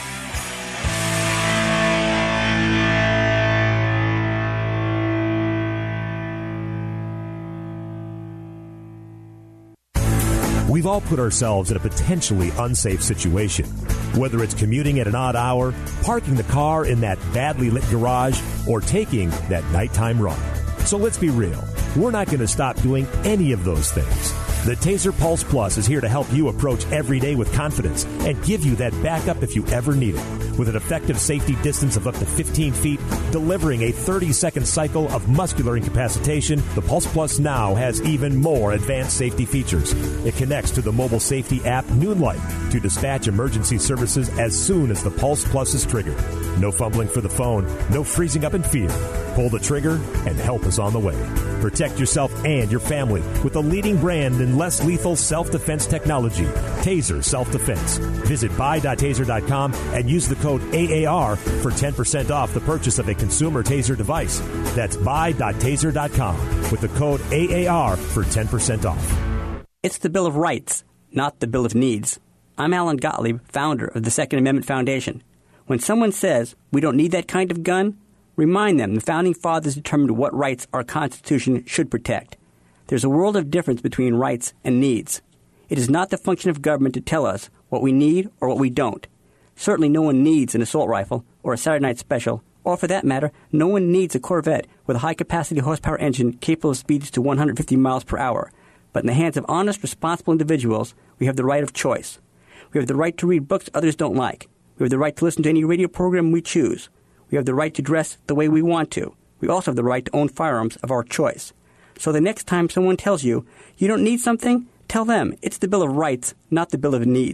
We've all put ourselves in a potentially unsafe situation. Whether it's commuting at an odd hour, parking the car in that badly lit garage, or taking that nighttime run. So let's be real. We're not going to stop doing any of those things. The Taser Pulse Plus is here to help you approach every day with confidence and give you that backup if you ever need it. With an effective safety distance of up to 15 feet, delivering a 30-second cycle of muscular incapacitation, the Pulse Plus now has even more advanced safety features. It connects to the mobile safety app Noonlight to dispatch emergency services as soon as the Pulse Plus is triggered. No fumbling for the phone, no freezing up in fear. Pull the trigger and help is on the way. Protect yourself and your family with the leading brand in less lethal self-defense technology, Taser Self-Defense. Visit buy.taser.com and use the code AAR for 10% off the purchase of a consumer Taser device. That's buy.taser.com with the code AAR for 10% off. It's the Bill of Rights, not the Bill of Needs. I'm Alan Gottlieb, founder of the Second Amendment Foundation. When someone says we don't need that kind of gun, remind them the Founding Fathers determined what rights our Constitution should protect. There's a world of difference between rights and needs. It is not the function of government to tell us what we need or what we don't. Certainly no one needs an assault rifle or a Saturday night special, or for that matter, no one needs a Corvette with a high-capacity horsepower engine capable of speeds to 150 miles per hour. But in the hands of honest, responsible individuals, we have the right of choice. We have the right to read books others don't like. We have the right to listen to any radio program we choose. We have the right to dress the way we want to. We also have the right to own firearms of our choice. So the next time someone tells you you don't need something, tell them it's the Bill of Rights, not the Bill of Needs.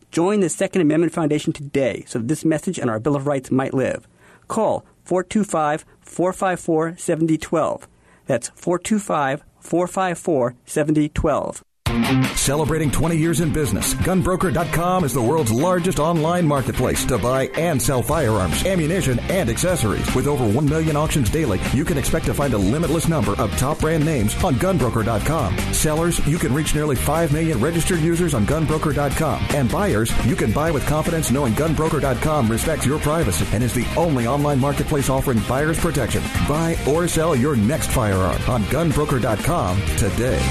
Join the Second Amendment Foundation today so that this message and our Bill of Rights might live. Call 425-454-7012. That's 425-454-7012. Celebrating 20 years in business, GunBroker.com is the world's largest online marketplace to buy and sell firearms, ammunition, and accessories. With over 1 million auctions daily, you can expect to find a limitless number of top brand names on GunBroker.com. Sellers, you can reach nearly 5 million registered users on GunBroker.com. And buyers, you can buy with confidence knowing GunBroker.com respects your privacy and is the only online marketplace offering buyers protection. Buy or sell your next firearm on GunBroker.com today.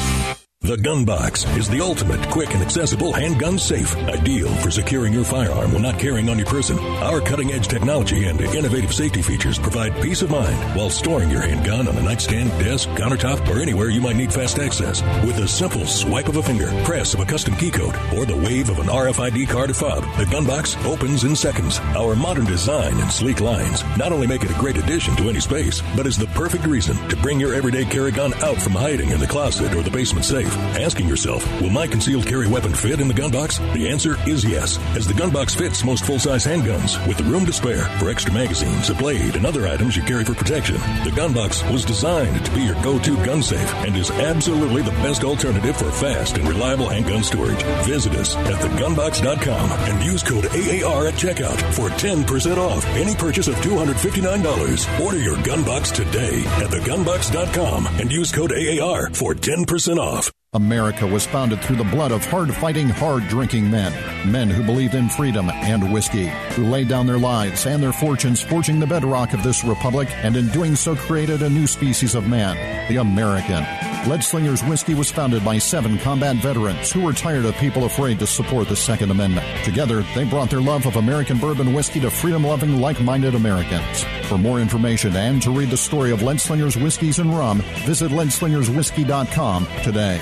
The Gun Box is the ultimate, quick, and accessible handgun safe, ideal for securing your firearm when not carrying on your person. Our cutting-edge technology and innovative safety features provide peace of mind while storing your handgun on a nightstand, desk, countertop, or anywhere you might need fast access. With a simple swipe of a finger, press of a custom key code, or the wave of an RFID card or fob, the Gun Box opens in seconds. Our modern design and sleek lines not only make it a great addition to any space, but is the perfect reason to bring your everyday carry gun out from hiding in the closet or the basement safe. Asking yourself, will my concealed carry weapon fit in the gun box? The answer is yes, as the gun box fits most full-size handguns with the room to spare for extra magazines, a blade, and other items you carry for protection. The gun box was designed to be your go-to gun safe and is absolutely the best alternative for fast and reliable handgun storage. Visit us at thegunbox.com and use code AAR at checkout for 10% off any purchase of $259. Order your gun box today at thegunbox.com and use code AAR for 10% off. America was founded through the blood of hard-fighting, hard-drinking men. Men who believed in freedom and whiskey, who laid down their lives and their fortunes forging the bedrock of this republic, and in doing so created a new species of man, the American. Leadslingers Whiskey was founded by 7 combat veterans who were tired of people afraid to support the Second Amendment. Together, they brought their love of American bourbon whiskey to freedom-loving, like-minded Americans. For more information and to read the story of Leadslingers Whiskeys and Rum, visit leadslingerswhiskey.com today.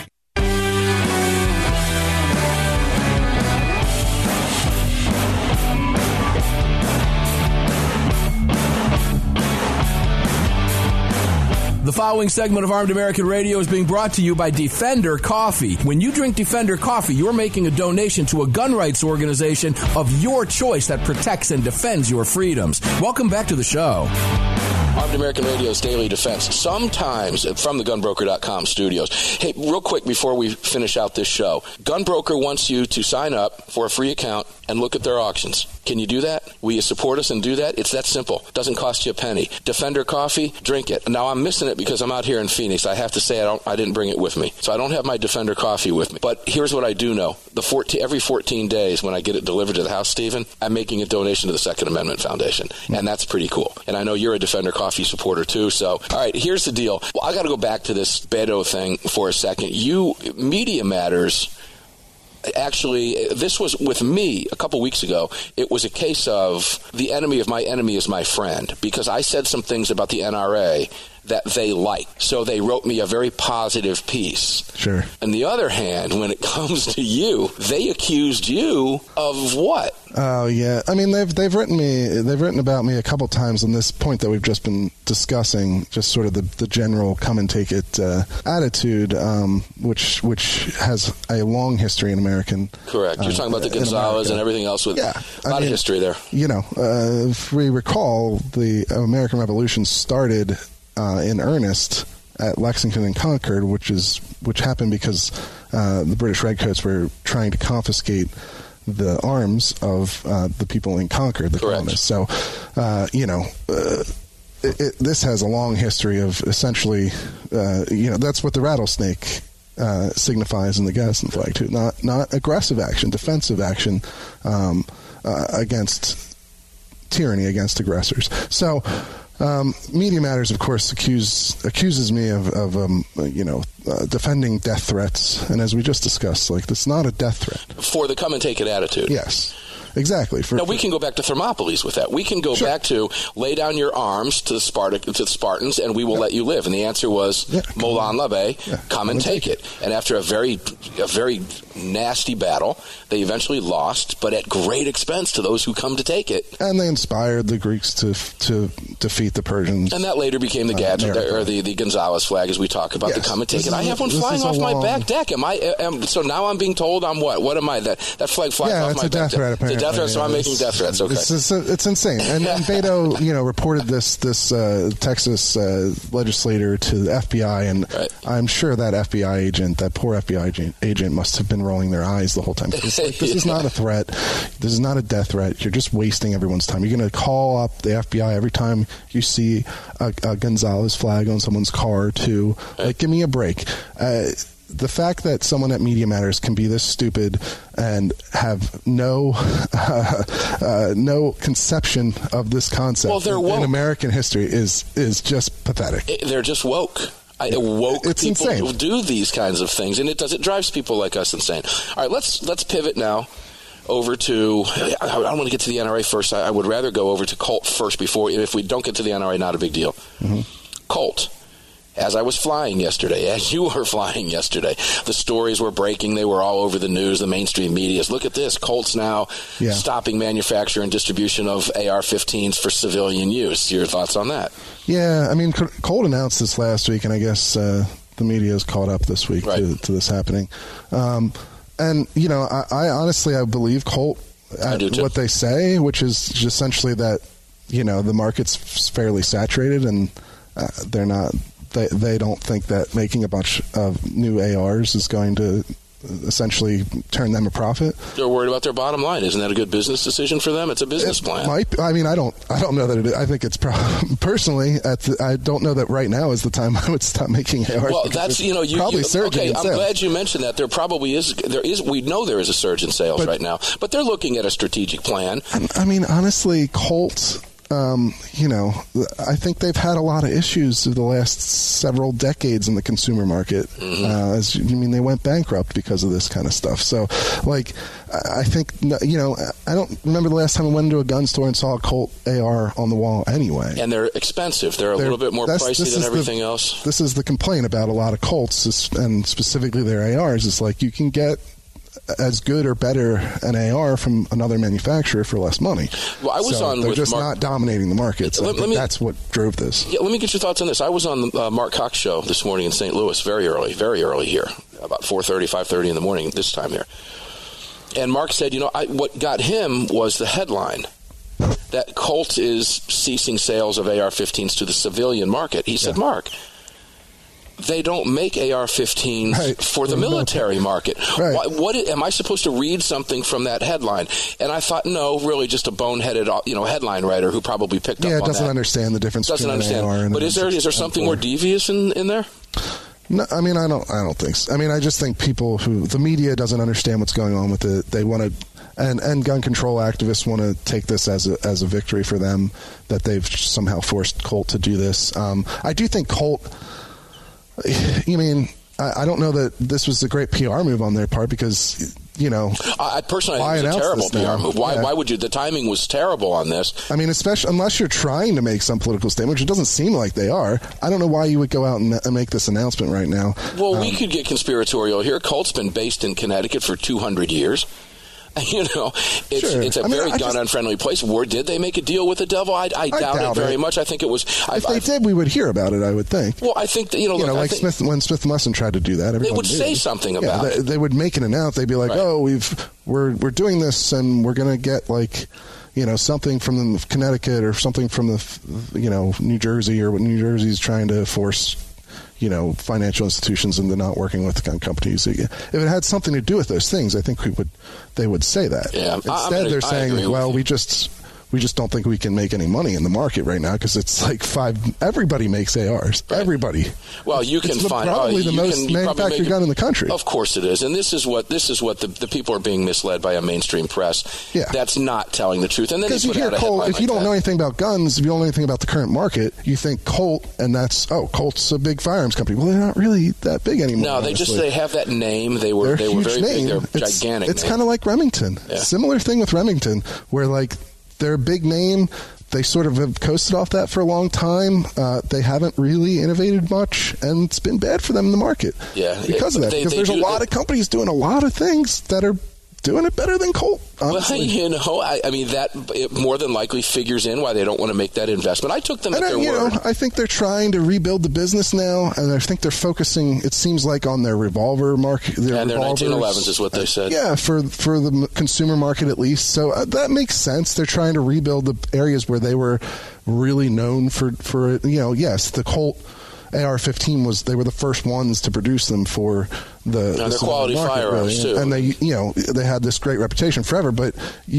The following segment of Armed American Radio is being brought to you by Defender Coffee. When you drink Defender Coffee, you're making a donation to a gun rights organization of your choice that protects and defends your freedoms. Welcome back to the show. Armed American Radio's Daily Defense, sometimes from the GunBroker.com studios. Hey, real quick before we finish out this show, GunBroker wants you to sign up for a free account and look at their auctions. Can you do that? Will you support us and do that? It's that simple. Doesn't cost you a penny. Defender Coffee, drink it. Now, I'm missing it because I'm out here in Phoenix. I have to say I didn't bring it with me. So I don't have my Defender Coffee with me. But here's what I do know. Every 14 days when I get it delivered to the house, Stephen, I'm making a donation to the Second Amendment Foundation. And that's pretty cool. And I know you're a Defender Coffee supporter too. So, all right, here's the deal. Well, I got to go back to this Beto thing for a second. Media Matters, actually, this was with me a couple weeks ago. It was a case of the enemy of my enemy is my friend, because I said some things about the NRA that they like. So they wrote me a very positive piece. Sure. On the other hand, when it comes to you, they accused you of what? Oh yeah, I mean they've written about me a couple times on this point that we've just been discussing, just sort of the general come and take it attitude, which has a long history in American. Correct. You're talking about the Gonzalez and everything else with a lot of history there. You know, if we recall, the American Revolution started in earnest at Lexington and Concord, which happened because the British Redcoats were trying to confiscate the arms of the people in Concord, the colonists. So, this has a long history of essentially, that's what the rattlesnake signifies in the Gadsden flag too. Not aggressive action, defensive action against tyranny, against aggressors. So. Media Matters, of course, accuses me of defending death threats, and as we just discussed, it's not a death threat. For the come and take it attitude. Yes, Exactly. Now, we can go back to Thermopylae with that. We can go back to lay down your arms to the Spartans, and we will let you live. And the answer was, Molon Labe, come and take it. And after a very nasty battle, they eventually lost, but at great expense to those who come to take it. And they inspired the Greeks to defeat the Persians. And that later became the gadget, or the Gonzales flag, as we talk about, the come and take it. I have one flying off my back deck. So now I'm being told I'm what? What am I? That flag flies off my back deck. Yeah, it's a death threat, apparently. It's a death threat, so I'm making death threats. Okay. It's insane. And Beto, reported this Texas legislator to the FBI, and I'm sure that FBI agent, that poor FBI agent, must have been rolling their eyes the whole time. This is not a threat. This is not a death threat. You're just wasting everyone's time. You're going to call up the FBI every time you see a Gonzales flag on someone's car to give me a break. The fact that someone at Media Matters can be this stupid and have no conception of this concept in American history is just pathetic. They're just woke. Woke it's people insane. who do these kinds of things, and it drives people like us insane. All right, let's pivot now over to, I don't want to get to the NRA first. I would rather go over to Colt first before, if we don't get to the NRA, not a big deal. Mm-hmm. Colt. As I was flying yesterday, as you were flying yesterday, the stories were breaking. They were all over the news, the mainstream media. Look at this. Colt's now stopping manufacture and distribution of AR-15s for civilian use. Your thoughts on that? Yeah, I mean, Colt announced this last week, and I guess the media is caught up this week to this happening. And, I honestly, I believe Colt at what they say, which is essentially that, the market's fairly saturated and they're not... They don't think that making a bunch of new ARs is going to essentially turn them a profit. They're worried about their bottom line. Isn't that a good business decision for them? It's a business plan. I don't know that it is. I think it's personally. I don't know that right now is the time I would stop making ARs. Well, that's probably surging. Okay, I'm glad you mentioned that. There probably is. We know there is a surge in sales right now, but they're looking at a strategic plan. I mean, honestly, Colt. I think they've had a lot of issues over the last several decades in the consumer market. Mm-hmm. They went bankrupt because of this kind of stuff. So, I think, I don't remember the last time I went into a gun store and saw a Colt AR on the wall anyway. And they're expensive. They're a little bit more pricey than everything else. This is the complaint about a lot of Colts, and specifically their ARs. It's like you can get as good or better an AR from another manufacturer for less money. Well, I was on they're with just Mark, not dominating the market. So that's what drove this. Yeah, let me get your thoughts on this. I was on the Mark Cox show this morning in St. Louis, very early here, about 4:30, 5:30 in the morning this time here. And Mark said, what got him was the headline that Colt is ceasing sales of AR-15s to the civilian market. He said, Mark, they don't make AR-15s for the military market. Right. What am I supposed to read something from that headline? And I thought, no, really just a boneheaded, headline writer who probably picked up on that. Yeah, doesn't understand the difference between an AR and But is there something more devious in there? No, I mean, I don't think so. I mean, I just think the media doesn't understand what's going on with it. They want to, and gun control activists want to take this as a victory for them that they've somehow forced Colt to do this. I do think Colt. I don't know that this was a great PR move on their part because, I personally think it's a terrible PR move. Why would you? The timing was terrible on this. I mean, especially unless you're trying to make some political statement, which it doesn't seem like they are. I don't know why you would go out and make this announcement right now. Well, we could get conspiratorial here. Colt's been based in Connecticut for 200 years. It's a very gun-unfriendly place. Did they make a deal with the devil? I doubt it very much. I think it was... If they did, we would hear about it, I would think. Well, I think that, when Smith & Wesson tried to do that, they would say something about it. They would make an announcement. They'd be like, we're doing this, and we're going to get, something from Connecticut or something from New Jersey, or what New Jersey's trying to force financial institutions into not working with gun companies. If it had something to do with those things, I think they would say that. Yeah, Instead, they're saying, We just don't think we can make any money in the market right now because it's like everybody makes ARs. Right. Everybody. Well, you can find probably the most manufactured gun in the country. Of course it is, and this is what the people are being misled by a mainstream press. Yeah. That's not telling the truth. And then because you hear Colt, if you don't know anything about guns, if you don't know anything about the current market, you think Colt, and that's Colt's a big firearms company. Well, they're not really that big anymore. No, they have that name. They were very big. They're gigantic. It's kind of like Remington. Yeah. Similar thing with Remington, where like they're a big name. They sort of have coasted off that for a long time. They haven't really innovated much, and it's been bad for them in the market. Yeah, because of that. Because there's a lot of companies doing a lot of things that are doing it better than Colt. Honestly. Well, I mean, that it more than likely figures in why they don't want to make that investment. I took them at their word. I think they're trying to rebuild the business now, and I think they're focusing, it seems like, on their revolver market. And their 1911s is what they said. Yeah, for the consumer market at least. So that makes sense. They're trying to rebuild the areas where they were really known for yes, the Colt AR-15 they were the first ones to produce them for the quality market, firearms really. too, and they had this great reputation forever. But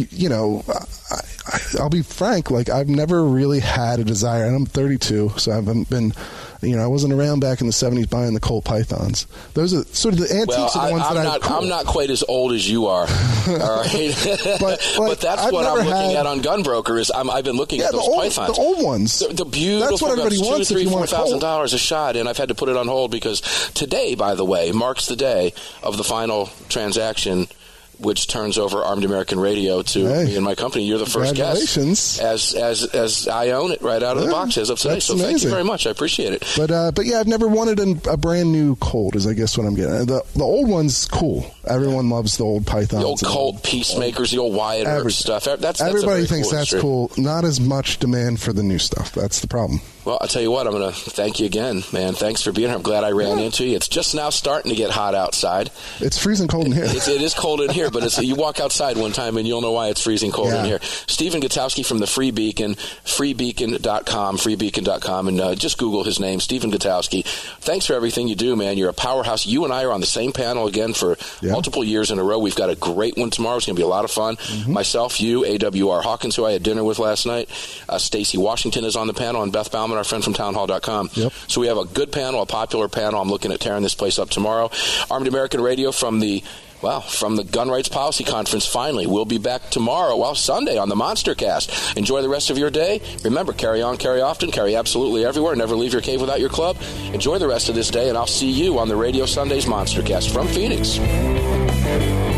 I'll be frank, like I've never really had a desire, and I'm 32, so I haven't been. I wasn't around back in the 70s buying the Colt Pythons. Those are sort of the antiques are the ones I'm not quite as old as you are, all right? but that's what I'm looking at on Gunbroker. I've been looking at those Pythons, the old ones, the beautiful. That's what everybody wants. $2,000-$4,000 a shot, and I've had to put it on hold because today, by the way, marks the day of the final transaction, which turns over Armed American Radio to me and my company. You're the first guest as I own it right out of the box as of today. So amazing. Thank you very much. I appreciate it. But yeah, I've never wanted a brand new Colt, is I guess what I'm getting. The old one's cool. Everyone loves the old Pythons. The old Colt Peacemakers, the old Wyatt Earp stuff. Everybody thinks that's cool. Not as much demand for the new stuff. That's the problem. Well, I'll tell you what, I'm going to thank you again, man. Thanks for being here. I'm glad I ran into you. It's just now starting to get hot outside. It's freezing cold in here. It is cold in here, but you walk outside one time and you'll know why it's freezing cold in here. Stephen Gutowski from the Free Beacon, freebeacon.com, and just Google his name, Stephen Gutowski. Thanks for everything you do, man. You're a powerhouse. You and I are on the same panel again for multiple years in a row. We've got a great one tomorrow. It's going to be a lot of fun. Mm-hmm. Myself, you, AWR Hawkins, who I had dinner with last night. Stacy Washington is on the panel, and Beth Bauman, our friend from townhall.com. Yep. So we have a good panel, a popular panel. I'm looking at tearing this place up tomorrow. Armed American Radio from the Gun Rights Policy Conference, finally. We'll be back tomorrow, Sunday on the Monster Cast. Enjoy the rest of your day. Remember, carry on, carry often, carry absolutely everywhere. Never leave your cave without your club. Enjoy the rest of this day, and I'll see you on the Radio Sundays Monster Cast from Phoenix.